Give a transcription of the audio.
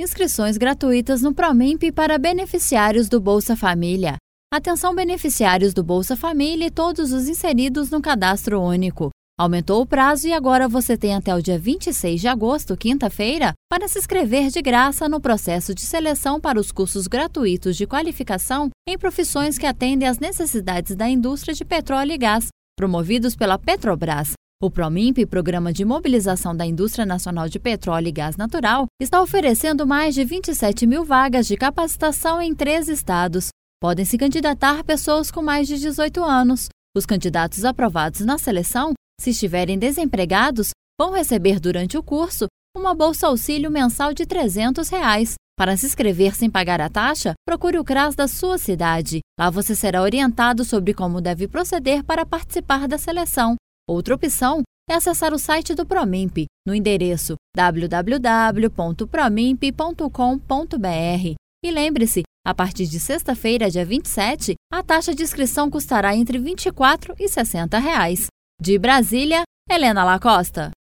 Inscrições gratuitas no PROMIMP para beneficiários do Bolsa Família. Atenção, beneficiários do Bolsa Família e todos os inseridos no cadastro único. Aumentou o prazo e agora você tem até o dia 26 de agosto, quinta-feira, para se inscrever de graça no processo de seleção para os cursos gratuitos de qualificação em profissões que atendem às necessidades da indústria de petróleo e gás, promovidos pela Petrobras. O PROMIMP, Programa de Mobilização da Indústria Nacional de Petróleo e Gás Natural, está oferecendo mais de 27 mil vagas de capacitação em 3 estados. Podem se candidatar pessoas com mais de 18 anos. Os candidatos aprovados na seleção, se estiverem desempregados, vão receber durante o curso uma bolsa auxílio mensal de R$ 300. Para se inscrever sem pagar a taxa, procure o CRAS da sua cidade. Lá você será orientado sobre como deve proceder para participar da seleção. Outra opção é acessar o site do PROMIMP no endereço www.promimp.com.br. E lembre-se, a partir de sexta-feira, dia 27, a taxa de inscrição custará entre R$ 24 e R$ 60. De Brasília, Helena Lacosta.